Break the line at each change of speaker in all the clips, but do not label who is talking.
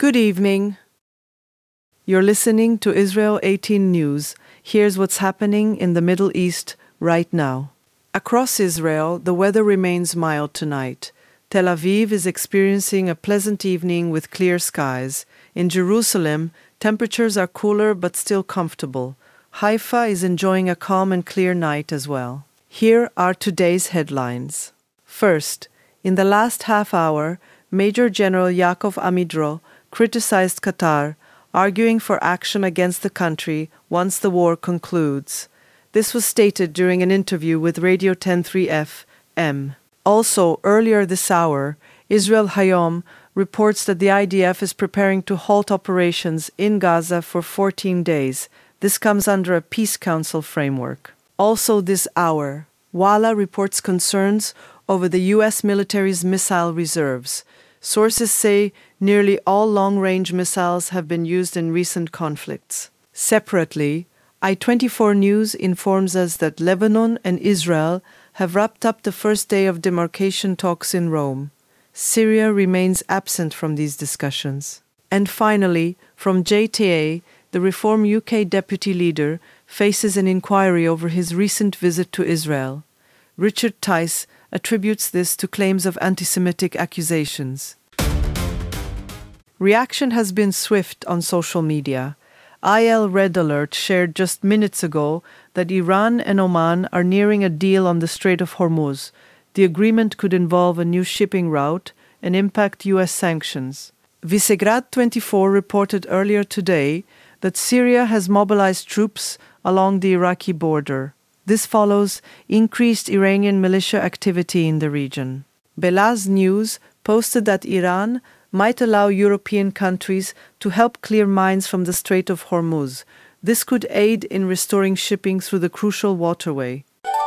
Good evening. You're listening to Israel 18 News. Here's what's happening in the Middle East right now. Across Israel, the weather remains mild tonight. Tel Aviv is experiencing a pleasant evening with clear skies. In Jerusalem, temperatures are cooler but still comfortable. Haifa is enjoying a calm and clear night as well. Here are today's headlines. First, in the last half hour, Major General Yaakov Amidro criticized Qatar, arguing for action against the country once the war concludes. This was stated during an interview with Radio 10-3 FM. Also, earlier this hour, Israel Hayom reports that the IDF is preparing to halt operations in Gaza for 14 days. This comes under a Peace Council framework. Also this hour, Walla reports concerns over the U.S. military's missile reserves. Sources say nearly all long-range missiles have been used in recent conflicts. Separately, I-24 News informs us that Lebanon and Israel have wrapped up the first day of demarcation talks in Rome. Syria remains absent from these discussions. And finally, from JTA, the Reform UK deputy leader faces an inquiry over his recent visit to Israel. Richard Tice attributes this to claims of anti-Semitic accusations. Reaction has been swift on social media. IL Red Alert shared just minutes ago that Iran and Oman are nearing a deal on the Strait of Hormuz. The agreement could involve a new shipping route and impact U.S. sanctions. Visegrad 24 reported earlier today that Syria has mobilized troops along the Iraqi border. This follows increased Iranian militia activity in the region. Belaz News posted that Iran might allow European countries to help clear mines from the Strait of Hormuz. This could aid in restoring shipping through the crucial waterway.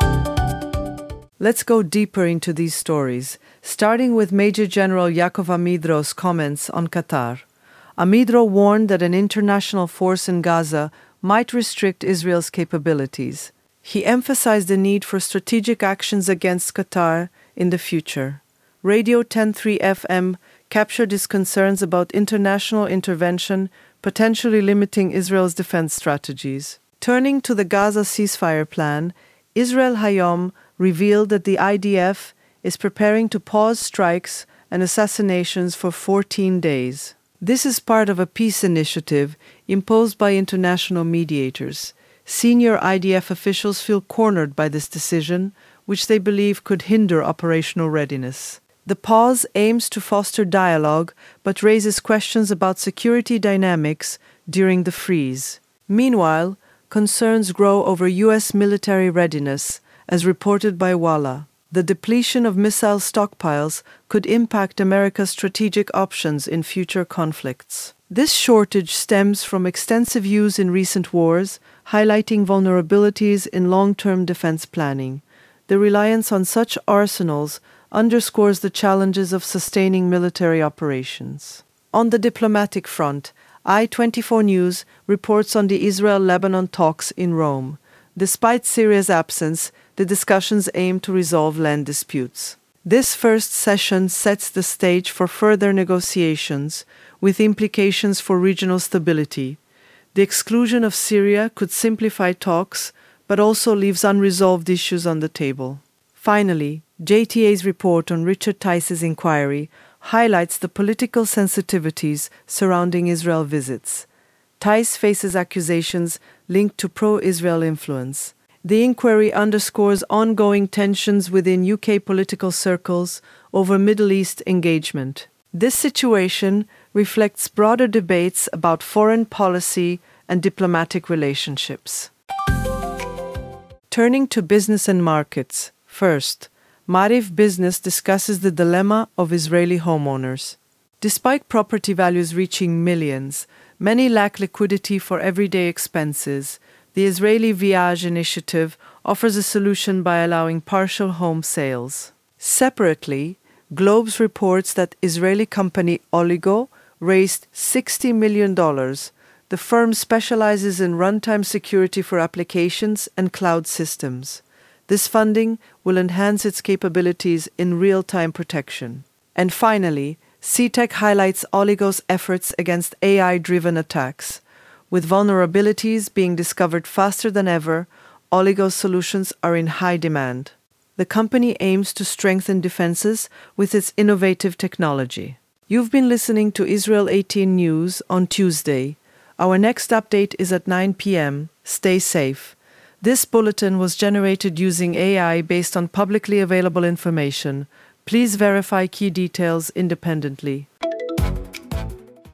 Let's go deeper into these stories, starting with Major General Yaakov Amidro's comments on Qatar. Amidro warned that an international force in Gaza might restrict Israel's capabilities. He emphasized the need for strategic actions against Qatar in the future. Radio 10-3 FM captured his concerns about international intervention, potentially limiting Israel's defense strategies. Turning to the Gaza ceasefire plan, Israel Hayom revealed that the IDF is preparing to pause strikes and assassinations for 14 days. This is part of a peace initiative imposed by international mediators. Senior IDF officials feel cornered by this decision, which they believe could hinder operational readiness. The pause aims to foster dialogue, but raises questions about security dynamics during the freeze. Meanwhile, concerns grow over U.S. military readiness, as reported by Walla. The depletion of missile stockpiles could impact America's strategic options in future conflicts. This shortage stems from extensive use in recent wars, highlighting vulnerabilities in long-term defense planning. The reliance on such arsenals underscores the challenges of sustaining military operations. On the diplomatic front, I-24 News reports on the Israel-Lebanon talks in Rome. Despite Syria's absence, the discussions aim to resolve land disputes. This first session sets the stage for further negotiations, with implications for regional stability. The exclusion of Syria could simplify talks, but also leaves unresolved issues on the table. Finally, JTA's report on Richard Tice's inquiry highlights the political sensitivities surrounding Israel visits. Tice faces accusations linked to pro-Israel influence. The inquiry underscores ongoing tensions within UK political circles over Middle East engagement. This situation reflects broader debates about foreign policy and diplomatic relationships. Turning to business and markets, first, Maariv Business discusses the dilemma of Israeli homeowners. Despite property values reaching millions, many lack liquidity for everyday expenses. The Israeli Viage initiative offers a solution by allowing partial home sales. Separately, Globes reports that Israeli company Oligo raised $60 million. The firm specializes in runtime security for applications and cloud systems. This funding will enhance its capabilities in real-time protection. And finally, CTech highlights Oligo's efforts against AI-driven attacks. With vulnerabilities being discovered faster than ever, Oligo's solutions are in high demand. The company aims to strengthen defenses with its innovative technology. You've been listening to Israel 18 News on Tuesday. Our next update is at 9 p.m. Stay safe. This bulletin was generated using AI based on publicly available information. Please verify key details independently.